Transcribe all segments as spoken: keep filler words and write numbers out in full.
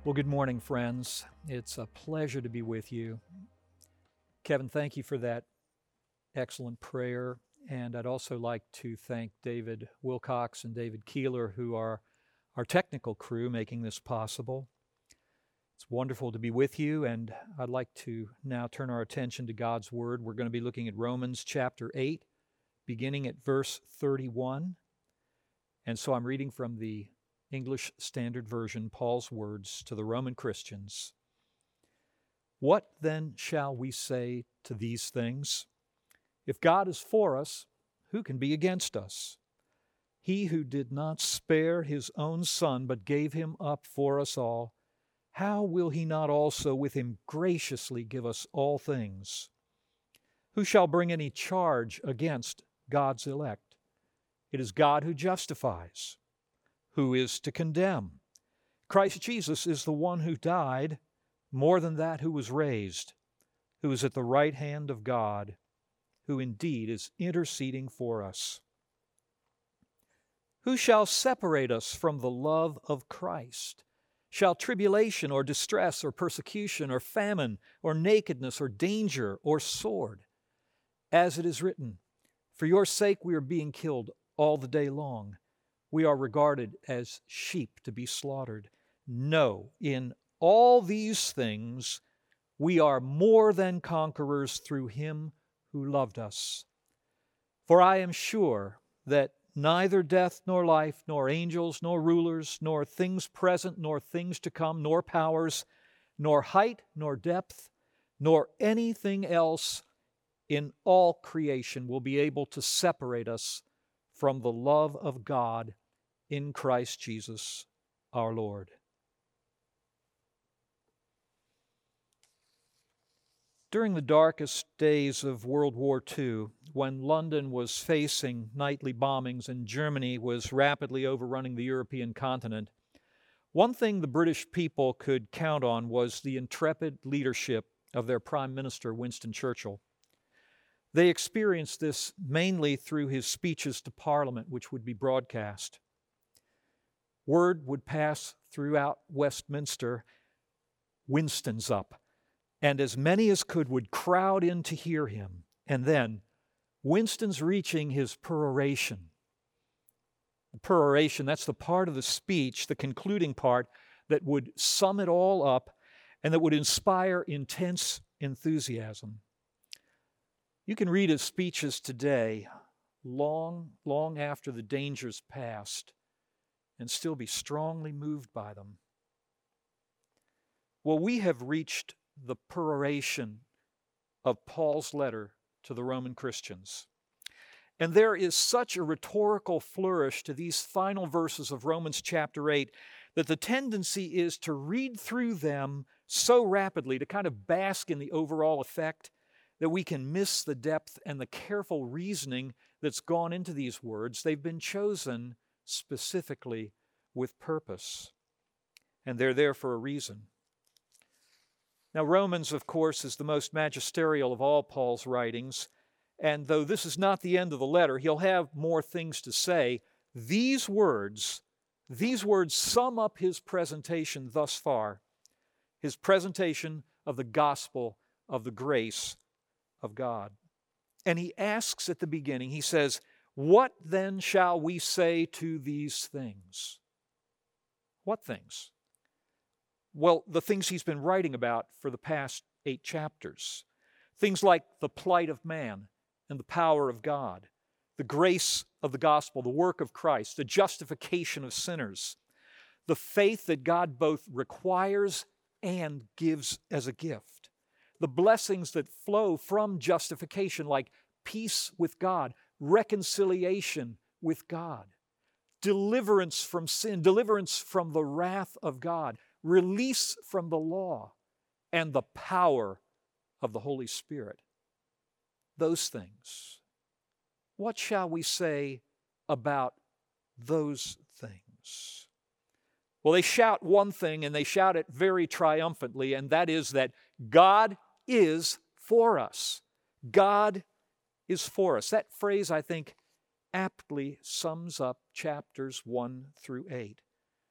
Well, good morning, friends. It's a pleasure to be with you. Kevin, thank you for that excellent prayer. And I'd also like to thank David Wilcox and David Keeler, who are our technical crew making this possible. It's wonderful to be with you, and I'd like to now turn our attention to God's Word. We're going to be looking at Romans chapter eight, beginning at verse thirty-one. And so I'm reading from the English Standard Version, Paul's words to the Roman Christians. What then shall we say to these things? If God is for us, who can be against us? He who did not spare his own Son, but gave him up for us all, how will he not also with him graciously give us all things? Who shall bring any charge against God's elect? It is God who justifies. Who is to condemn? Christ Jesus is the one who died, more than that who was raised, who is at the right hand of God, who indeed is interceding for us. Who shall separate us from the love of Christ? Shall tribulation or distress or persecution or famine or nakedness or danger or sword? As it is written, for your sake we are being killed all the day long. We are regarded as sheep to be slaughtered. No, in all these things we are more than conquerors through him who loved us. For I am sure that neither death nor life, nor angels, nor rulers, nor things present, nor things to come, nor powers, nor height, nor depth, nor anything else in all creation will be able to separate us from the love of God in Christ Jesus our Lord. During the darkest days of World War Two, when London was facing nightly bombings and Germany was rapidly overrunning the European continent, one thing the British people could count on was the intrepid leadership of their Prime Minister, Winston Churchill. They experienced this mainly through his speeches to Parliament, which would be broadcast. Word would pass throughout Westminster, Winston's up, and as many as could would crowd in to hear him. And then Winston's reaching his peroration. The peroration, that's the part of the speech, the concluding part, that would sum it all up and that would inspire intense enthusiasm. You can read his speeches today, long, long after the dangers passed, and still be strongly moved by them. Well, we have reached the peroration of Paul's letter to the Roman Christians. And there is such a rhetorical flourish to these final verses of Romans chapter eight that the tendency is to read through them so rapidly, to kind of bask in the overall effect, that we can miss the depth and the careful reasoning that's gone into these words. They've been chosen specifically with purpose, and they're there for a reason. Now, Romans, of course, is the most magisterial of all Paul's writings, and though this is not the end of the letter, he'll have more things to say. These words, these words sum up his presentation thus far, his presentation of the gospel of the grace of God. And he asks at the beginning, he says, what then shall we say to these things? What things? Well, the things he's been writing about for the past eight chapters. Things like the plight of man and the power of God, the grace of the gospel, the work of Christ, the justification of sinners, the faith that God both requires and gives as a gift, the blessings that flow from justification, like peace with God, reconciliation with God, deliverance from sin, deliverance from the wrath of God, release from the law, and the power of the Holy Spirit. Those things. What shall we say about those things? Well, they shout one thing, and they shout it very triumphantly, and that is that God is for us. God is for us. That phrase, I think, aptly sums up chapters one through eight.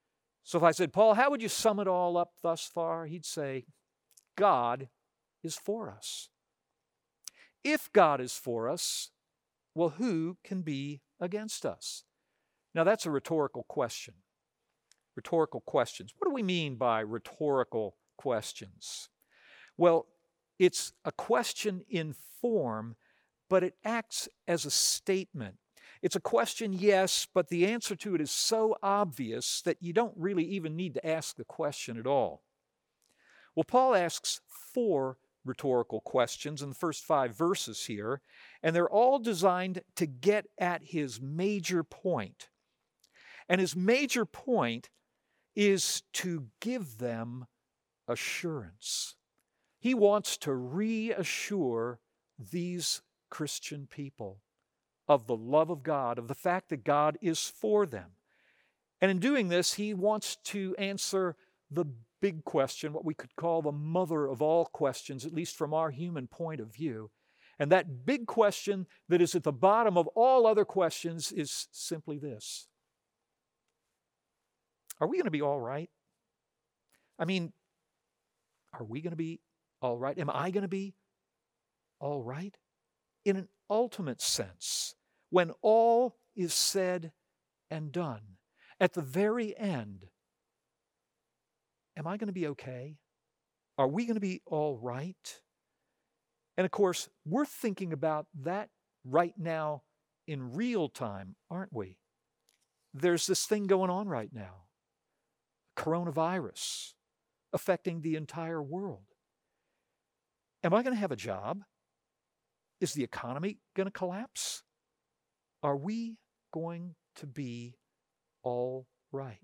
So if I said, Paul, how would you sum it all up thus far? He'd say, God is for us. If God is for us, well, who can be against us? Now, that's a rhetorical question. Rhetorical questions. What do we mean by rhetorical questions? Well, it's a question in form, but it acts as a statement. It's a question, yes, but the answer to it is so obvious that you don't really even need to ask the question at all. Well, Paul asks four rhetorical questions in the first five verses here, and they're all designed to get at his major point. And his major point is to give them assurance. He wants to reassure these Christian people of the love of God, of the fact that God is for them. And in doing this, he wants to answer the big question, what we could call the mother of all questions, at least from our human point of view. And that big question that is at the bottom of all other questions is simply this: are we going to be all right? I mean, are we going to be all right? Am I going to be all right? In an ultimate sense, when all is said and done, at the very end, am I going to be okay? Are we going to be all right? And of course, we're thinking about that right now in real time, aren't we? There's this thing going on right now, coronavirus, affecting the entire world. Am I going to have a job? Is the economy going to collapse? Are we going to be all right?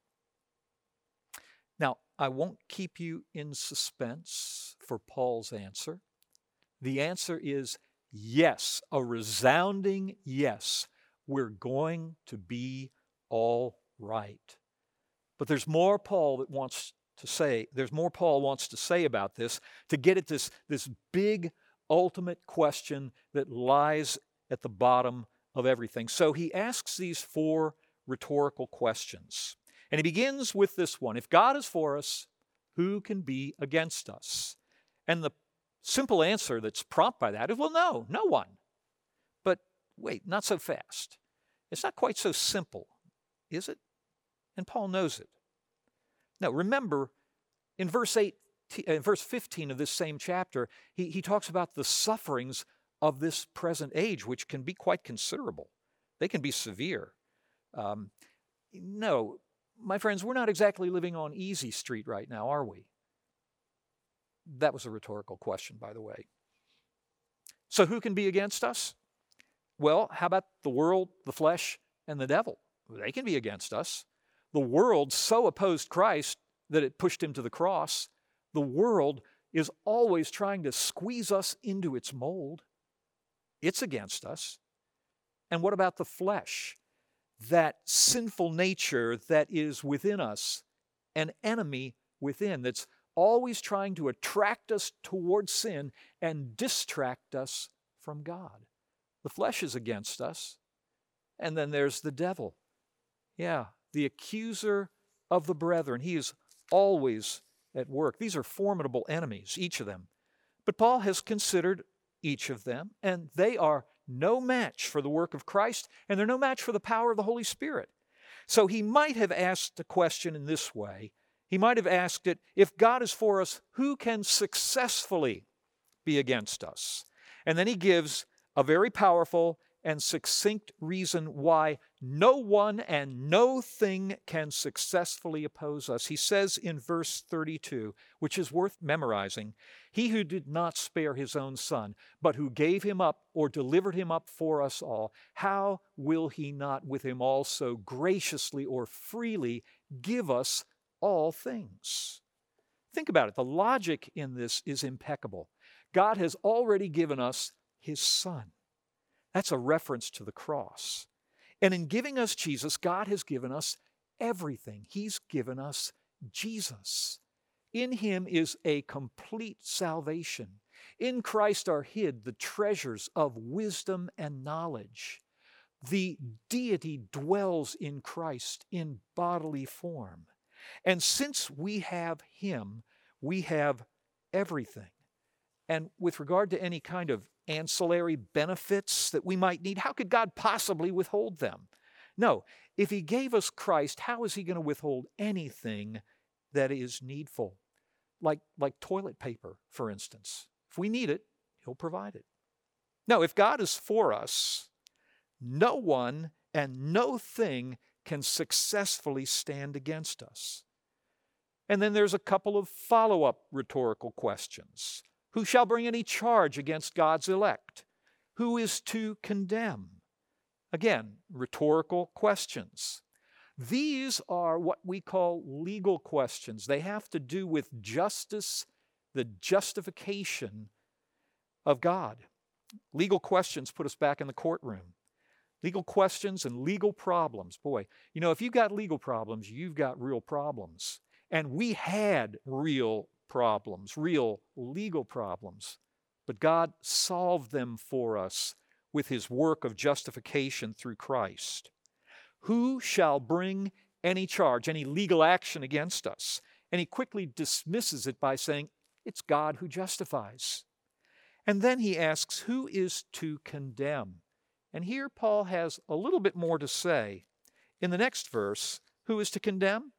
Now, I won't keep you in suspense for Paul's answer. The answer is yes, a resounding yes. We're going to be all right. But there's more Paul that wants to say. There's more Paul wants to say about this to get at this, this big ultimate question that lies at the bottom of everything. So he asks these four rhetorical questions. And he begins with this one: if God is for us, who can be against us? And the simple answer that's prompted by that is, well, no, no one. But wait, not so fast. It's not quite so simple, is it? And Paul knows it. Now, remember, in verse eight, uh, verse fifteen of this same chapter, he, he talks about the sufferings of this present age, which can be quite considerable. They can be severe. Um, no, my friends, we're not exactly living on easy street right now, are we? That was a rhetorical question, by the way. So who can be against us? Well, how about the world, the flesh, and the devil? They can be against us. The world so opposed Christ that it pushed him to the cross. The world is always trying to squeeze us into its mold. It's against us. And what about the flesh? That sinful nature that is within us, an enemy within that's always trying to attract us towards sin and distract us from God. The flesh is against us. And then there's the devil. Yeah, the accuser of the brethren. He is always at work. These are formidable enemies, each of them. But Paul has considered each of them, and they are no match for the work of Christ, and they're no match for the power of the Holy Spirit. So he might have asked the question in this way. He might have asked it, if God is for us, who can successfully be against us? And then he gives a very powerful and succinct reason why no one and no thing can successfully oppose us. He says in verse thirty-two, which is worth memorizing, he who did not spare his own son, but who gave him up or delivered him up for us all, how will he not with him also graciously or freely give us all things? Think about it. The logic in this is impeccable. God has already given us his son. That's a reference to the cross. And in giving us Jesus, God has given us everything. He's given us Jesus. In him is a complete salvation. In Christ are hid the treasures of wisdom and knowledge. The deity dwells in Christ in bodily form. And since we have him, we have everything. And with regard to any kind of ancillary benefits that we might need, how could God possibly withhold them? No, if he gave us Christ, how is he going to withhold anything that is needful? Like, like toilet paper, for instance. If we need it, he'll provide it. No, if God is for us, no one and no thing can successfully stand against us. And then there's a couple of follow-up rhetorical questions. Who shall bring any charge against God's elect? Who is to condemn? Again, rhetorical questions. These are what we call legal questions. They have to do with justice, the justification of God. Legal questions put us back in the courtroom. Legal questions and legal problems. Boy, you know, if you've got legal problems, you've got real problems. And we had real problems, real legal problems. But God solved them for us with his work of justification through Christ. Who shall bring any charge, any legal action against us? And he quickly dismisses it by saying, it's God who justifies. And then he asks, who is to condemn? And here Paul has a little bit more to say. In the next verse, who is to condemn?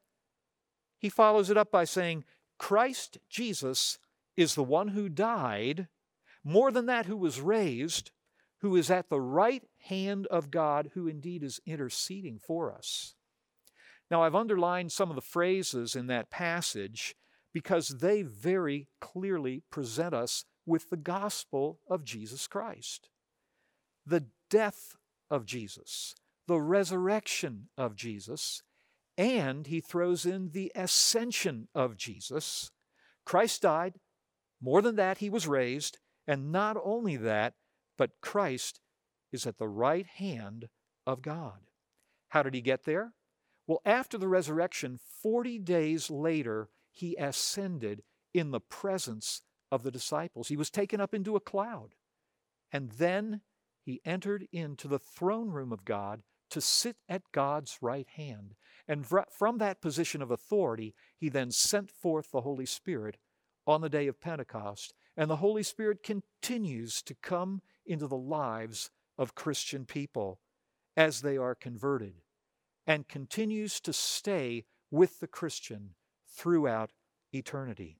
He follows it up by saying, Christ Jesus is the one who died, more than that, who was raised, who is at the right hand of God, who indeed is interceding for us. Now, I've underlined some of the phrases in that passage because they very clearly present us with the gospel of Jesus Christ. The death of Jesus, the resurrection of Jesus, and he throws in the ascension of Jesus. Christ died. More than that, he was raised. And not only that, but Christ is at the right hand of God. How did he get there? Well, after the resurrection, forty days later, he ascended in the presence of the disciples. He was taken up into a cloud. And then he entered into the throne room of God to sit at God's right hand. And from that position of authority, he then sent forth the Holy Spirit on the day of Pentecost. And the Holy Spirit continues to come into the lives of Christian people as they are converted, and continues to stay with the Christian throughout eternity.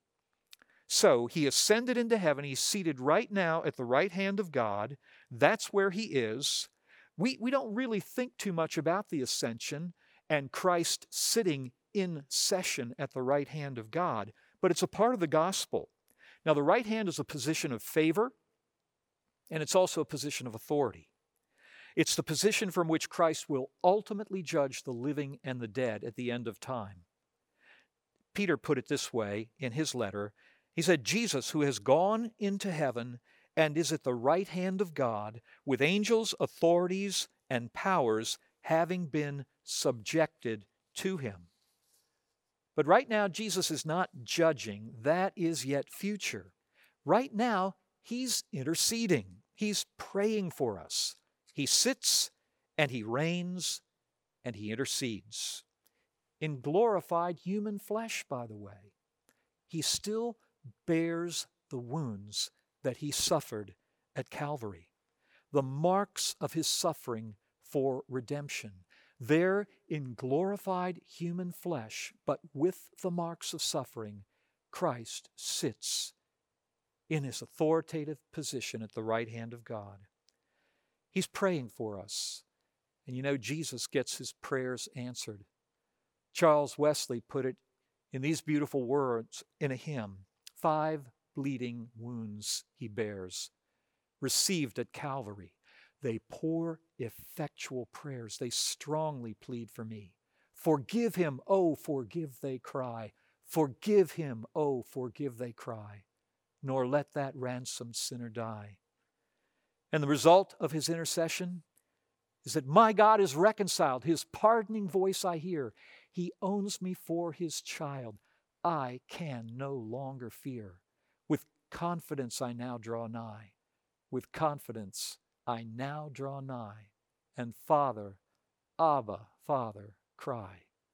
So he ascended into heaven. He's seated right now at the right hand of God. That's where he is. We, we don't really think too much about the ascension and Christ sitting in session at the right hand of God, but it's a part of the gospel. Now, the right hand is a position of favor, and it's also a position of authority. It's the position from which Christ will ultimately judge the living and the dead at the end of time. Peter put it this way in his letter. He said, Jesus, who has gone into heaven and is at the right hand of God, with angels, authorities, and powers having been subjected to him. But right now, Jesus is not judging. That is yet future. Right now, he's interceding. He's praying for us. He sits and he reigns and he intercedes. In glorified human flesh, by the way, he still bears the wounds that he suffered at Calvary, the marks of his suffering for redemption. There in glorified human flesh, but with the marks of suffering, Christ sits in his authoritative position at the right hand of God. He's praying for us. And you know, Jesus gets his prayers answered. Charles Wesley put it in these beautiful words in a hymn. Five bleeding wounds he bears, received at Calvary. They pour effectual prayers. They strongly plead for me. Forgive him, oh, forgive, they cry. Forgive him, oh, forgive, they cry. Nor let that ransomed sinner die. And the result of his intercession is that my God is reconciled. His pardoning voice I hear. He owns me for his child. I can no longer fear. With confidence I now draw nigh. With confidence I now draw nigh. And Father, Abba, Father, cry.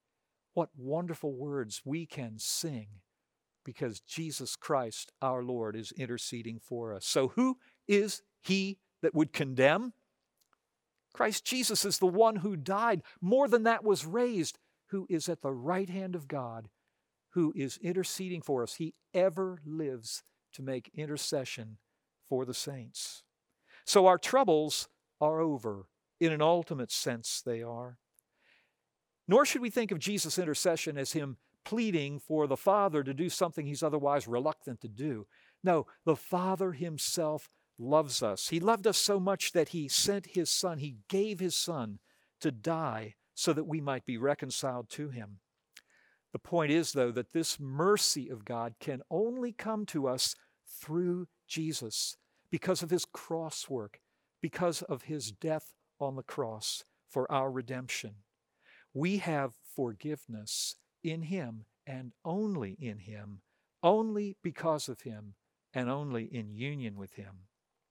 What wonderful words we can sing because Jesus Christ, our Lord, is interceding for us. So who is he that would condemn? Christ Jesus is the one who died. More than that, was raised, who is at the right hand of God, who is interceding for us. He ever lives to make intercession for the saints. So our troubles are over. In an ultimate sense, they are. Nor should we think of Jesus' intercession as him pleading for the Father to do something he's otherwise reluctant to do. No, the Father himself loves us. He loved us so much that he sent his Son. He gave his Son to die so that we might be reconciled to him. The point is, though, that this mercy of God can only come to us through Jesus because of his cross work, because of his death on the cross for our redemption. We have forgiveness in him and only in him, only because of him and only in union with him.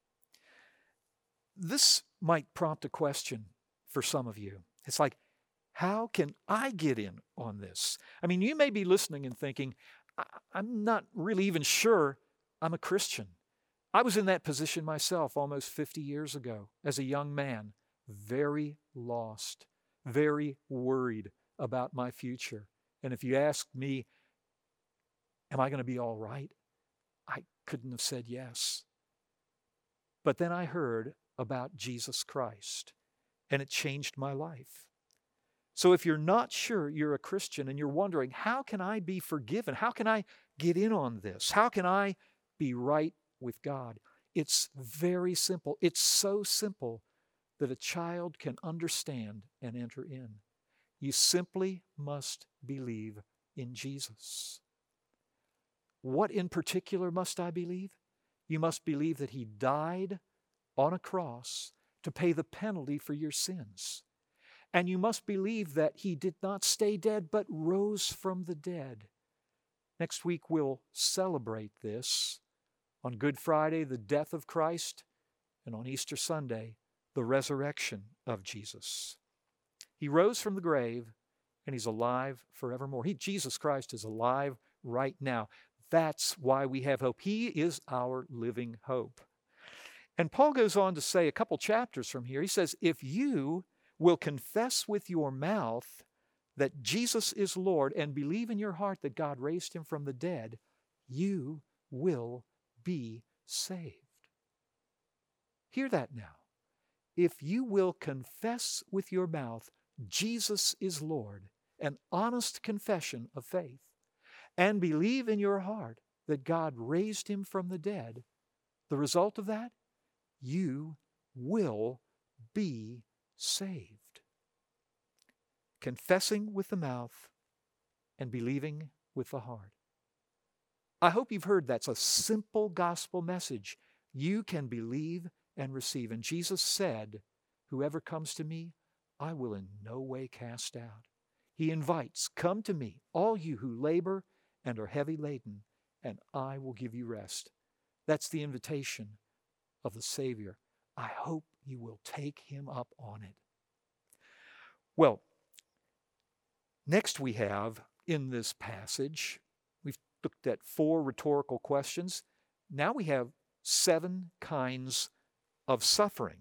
This might prompt a question for some of you. It's like, how can I get in on this? I mean, you may be listening and thinking, I'm not really even sure I'm a Christian. I was in that position myself almost fifty years ago as a young man, very lost, very worried about my future. And if you asked me, am I going to be all right? I couldn't have said yes. But then I heard about Jesus Christ, and it changed my life. So if you're not sure you're a Christian and you're wondering, how can I be forgiven? How can I get in on this? How can I be right with God? It's very simple. It's so simple that a child can understand and enter in. You simply must believe in Jesus. What in particular must I believe? You must believe that he died on a cross to pay the penalty for your sins. And you must believe that he did not stay dead, but rose from the dead. Next week we'll celebrate this. On Good Friday, the death of Christ, and on Easter Sunday, the resurrection of Jesus. He rose from the grave, and he's alive forevermore. He, Jesus Christ, is alive right now. That's why we have hope. He is our living hope. And Paul goes on to say a couple chapters from here, he says, if you will confess with your mouth that Jesus is Lord and believe in your heart that God raised him from the dead, you will be saved. Hear that now. If you will confess with your mouth Jesus is Lord, an honest confession of faith, and believe in your heart that God raised him from the dead, the result of that, you will be saved. Confessing with the mouth and believing with the heart. I hope you've heard that's a simple gospel message. You can believe and receive. And Jesus said, whoever comes to me, I will in no way cast out. He invites, come to me, all you who labor and are heavy laden, and I will give you rest. That's the invitation of the Savior. I hope you will take him up on it. Well, next we have in this passage, we've looked at four rhetorical questions. Now we have seven kinds of suffering.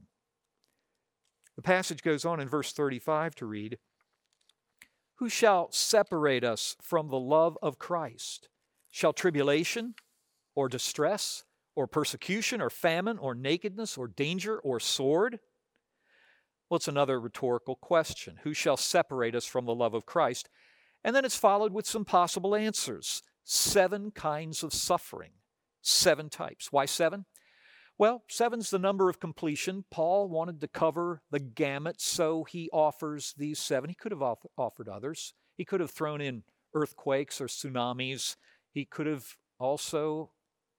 The passage goes on in verse thirty-five to read, who shall separate us from the love of Christ? Shall tribulation or distress or persecution or famine or nakedness or danger or sword? Well, it's another rhetorical question. Who shall separate us from the love of Christ? And then it's followed with some possible answers. Seven kinds of suffering. Seven types. Why seven? Well, seven's the number of completion. Paul wanted to cover the gamut, so he offers these seven. He could have off- offered others. He could have thrown in earthquakes or tsunamis. He could have also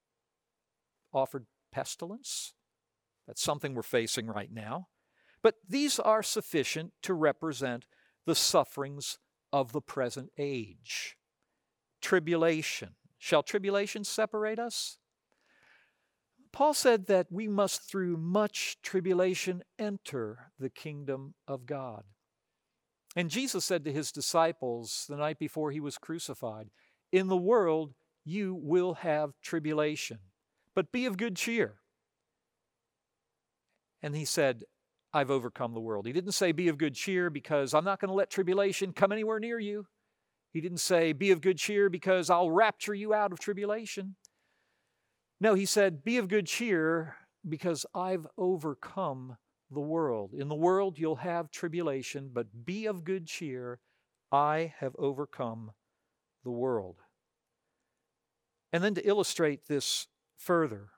offered pestilence. That's something we're facing right now. But these are sufficient to represent the sufferings of the present age. Tribulation. Shall tribulation separate us? Paul said that we must through much tribulation enter the kingdom of God. And Jesus said to his disciples the night before he was crucified, "In the world you will have tribulation, but be of good cheer." And he said, "I've overcome the world." He didn't say, "Be of good cheer because I'm not going to let tribulation come anywhere near you." He didn't say, "Be of good cheer because I'll rapture you out of tribulation." No, he said, "Be of good cheer because I've overcome the world. In the world you'll have tribulation, but be of good cheer. I have overcome the world." And then to illustrate this further,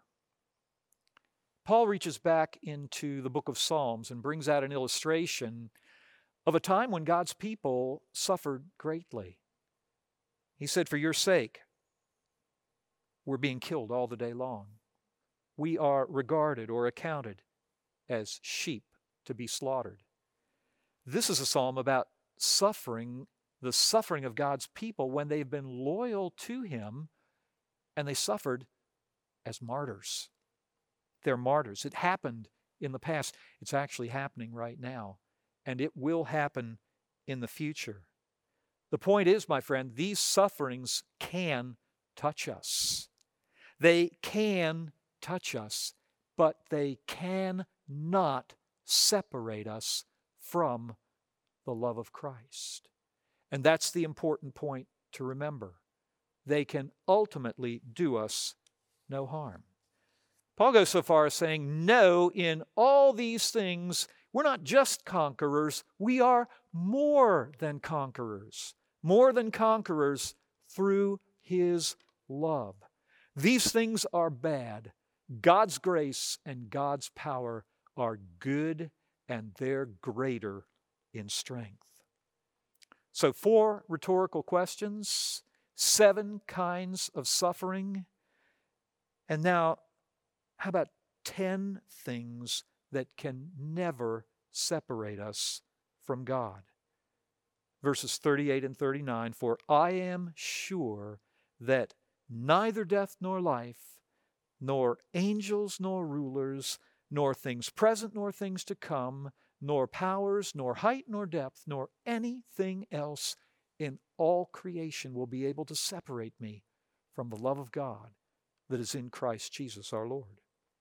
Paul reaches back into the book of Psalms and brings out an illustration of a time when God's people suffered greatly. He said, "For your sake, we're being killed all the day long. We are regarded or accounted as sheep to be slaughtered." This is a psalm about suffering, the suffering of God's people when they've been loyal to Him and they suffered as martyrs. They're martyrs. It happened in the past. It's actually happening right now, and it will happen in the future. The point is, my friend, these sufferings can touch us. They can touch us, but they cannot separate us from the love of Christ. And that's the important point to remember. They can ultimately do us no harm. Paul goes so far as saying, no, in all these things, we're not just conquerors, we are more than conquerors. More than conquerors through His love. These things are bad. God's grace and God's power are good, and they're greater in strength. So four rhetorical questions, seven kinds of suffering, and now how about ten things that can never separate us from God? Verses thirty-eight and thirty-nine, "For I am sure that neither death nor life, nor angels nor rulers, nor things present nor things to come, nor powers, nor height nor depth, nor anything else in all creation will be able to separate me from the love of God that is in Christ Jesus our Lord."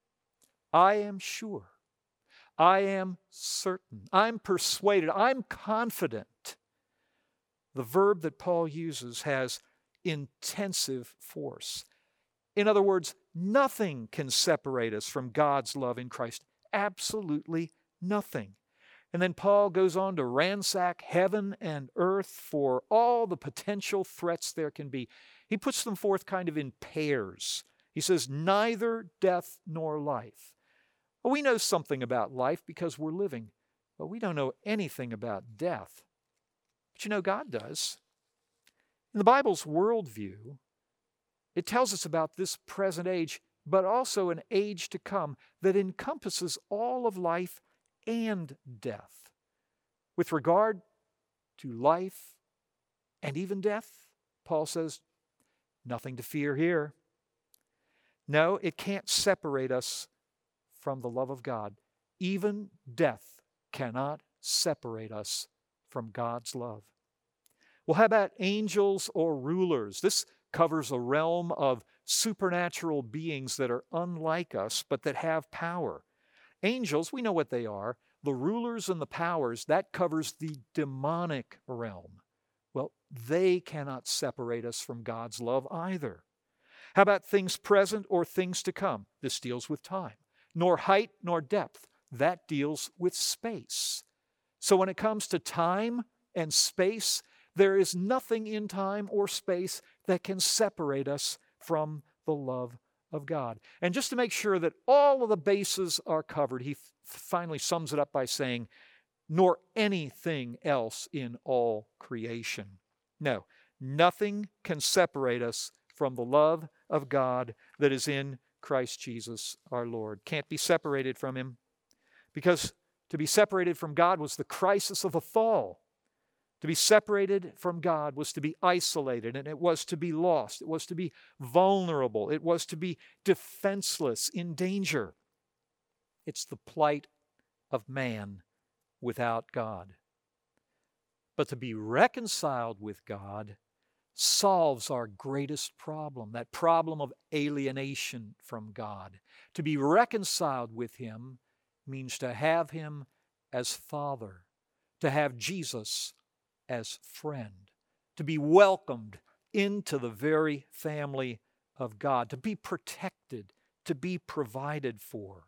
I am sure. I am certain. I'm persuaded. I'm confident. The verb that Paul uses has intensive force. In other words, nothing can separate us from God's love in Christ. Absolutely nothing. And then Paul goes on to ransack heaven and earth for all the potential threats there can be. He puts them forth kind of in pairs. He says, neither death nor life. Well, we know something about life because we're living, but we don't know anything about death. But you know, God does. In the Bible's worldview, it tells us about this present age, but also an age to come that encompasses all of life and death. With regard to life and even death, Paul says, nothing to fear here. No, it can't separate us from the love of God. Even death cannot separate us from God's love. Well, how about angels or rulers? This covers a realm of supernatural beings that are unlike us, but that have power. Angels, we know what they are. The rulers and the powers, that covers the demonic realm. Well, they cannot separate us from God's love either. How about things present or things to come? This deals with time. Nor height nor depth. That deals with space. So when it comes to time and space, there is nothing in time or space that can separate us from the love of God. And just to make sure that all of the bases are covered, he f- finally sums it up by saying, nor anything else in all creation. No, nothing can separate us from the love of God that is in Christ Jesus our Lord. Can't be separated from Him, because to be separated from God was the crisis of the fall. To be separated from God was to be isolated, and it was to be lost. It was to be vulnerable. It was to be defenseless, in danger. It's the plight of man without God. But to be reconciled with God solves our greatest problem, that problem of alienation from God. To be reconciled with Him means to have Him as Father, to have Jesus as friend, to be welcomed into the very family of God, to be protected, to be provided for.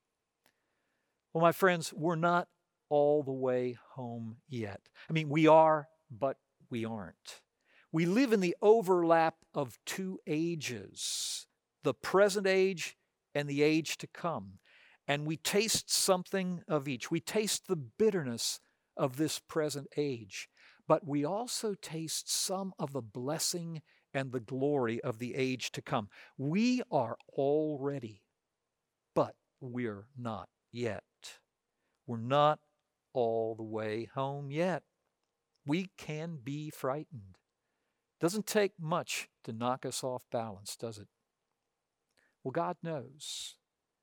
Well, my friends, we're not all the way home yet. I mean, we are, but we aren't. We live in the overlap of two ages, the present age and the age to come. And we taste something of each. We taste the bitterness of this present age, but we also taste some of the blessing and the glory of the age to come. We are all ready, but we're not yet. We're not all the way home yet. We can be frightened. Doesn't take much to knock us off balance, does it? Well, God knows.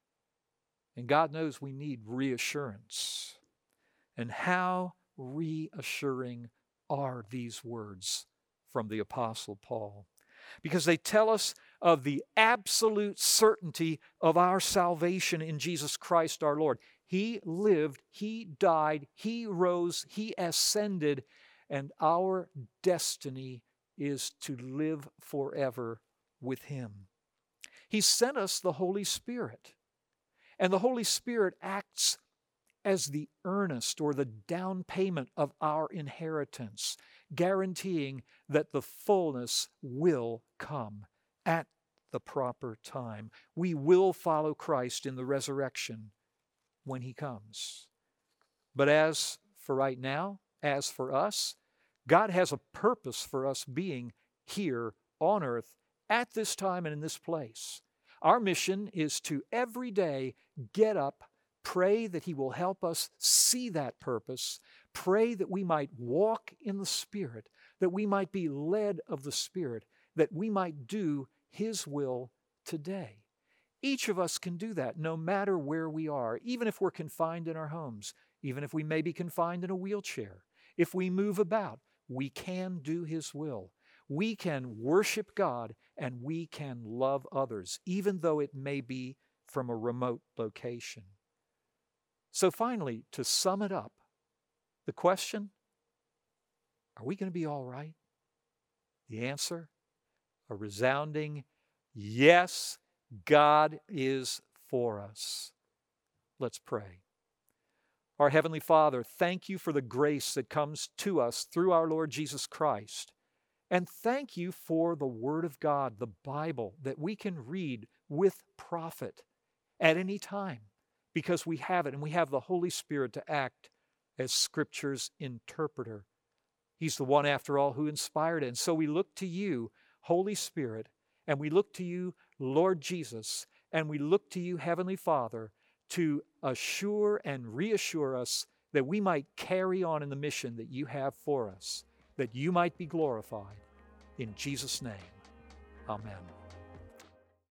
And God knows we need reassurance. And how reassuring are these words from the Apostle Paul? Because they tell us of the absolute certainty of our salvation in Jesus Christ our Lord. He lived, He died, He rose, He ascended, and our destiny is to live forever with Him. He sent us the Holy Spirit, and the Holy Spirit acts as the earnest or the down payment of our inheritance, guaranteeing that the fullness will come at the proper time. We will follow Christ in the resurrection when He comes. But as for right now, as for us, God has a purpose for us being here on earth at this time and in this place. Our mission is to every day get up, pray that He will help us see that purpose, pray that we might walk in the Spirit, that we might be led of the Spirit, that we might do His will today. Each of us can do that no matter where we are, even if we're confined in our homes, even if we may be confined in a wheelchair. If we move about, we can do His will. We can worship God and we can love others, even though it may be from a remote location. So finally, to sum it up, the question, are we going to be all right? The answer, a resounding yes, God is for us. Let's pray. Our Heavenly Father, thank You for the grace that comes to us through our Lord Jesus Christ. And thank You for the Word of God, the Bible, that we can read with profit at any time because we have it and we have the Holy Spirit to act as Scripture's interpreter. He's the one, after all, who inspired it. And so we look to You, Holy Spirit, and we look to You, Lord Jesus, and we look to You, Heavenly Father, to assure and reassure us that we might carry on in the mission that You have for us, that You might be glorified. In Jesus' name, amen.